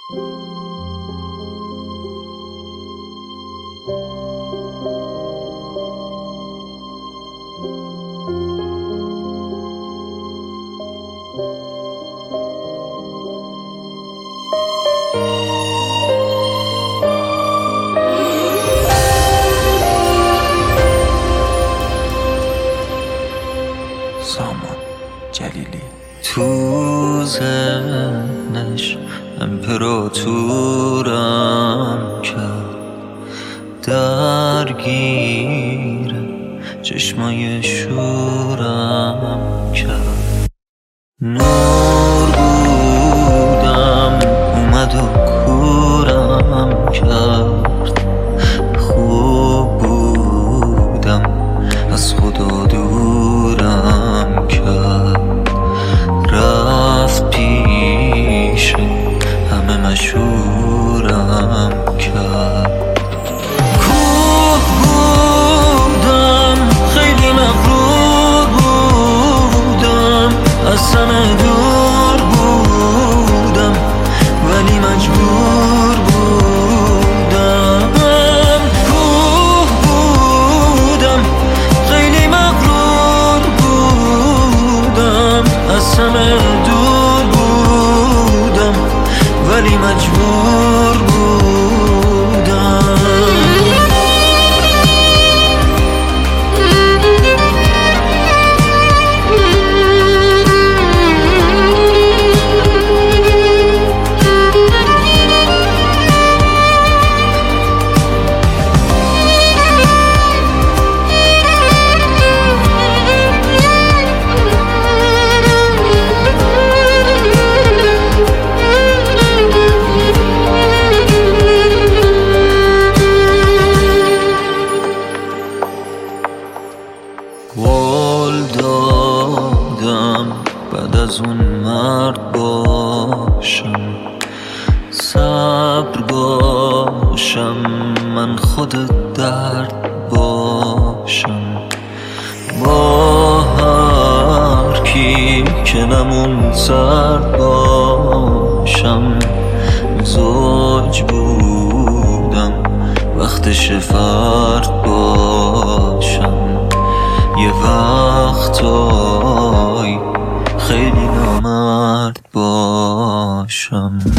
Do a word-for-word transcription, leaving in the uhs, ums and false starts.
سامان جلیلی تو ذهنش امپراتورم کرد، درگیر چشمای شورم کرد. نور بودم اومد و کورم کرد، خوب بودم از خدا دورم کرد. رفت پیش همه مشهورم کرد. کوه بودم خیلی مغرور بودم، از همه دور بودم ولی مجبور بودم. کوه بودم خیلی مغرور بودم، از همه دور بودم ولی مجبور بودم. قول دادم بعد از اون مرد باشم، صبر باشم، من خود درد باشم. با هر کی که نمون سرد باشم. زوج بودم وقتش فرد باشم. یه وقتای خیلی نامرد باشم.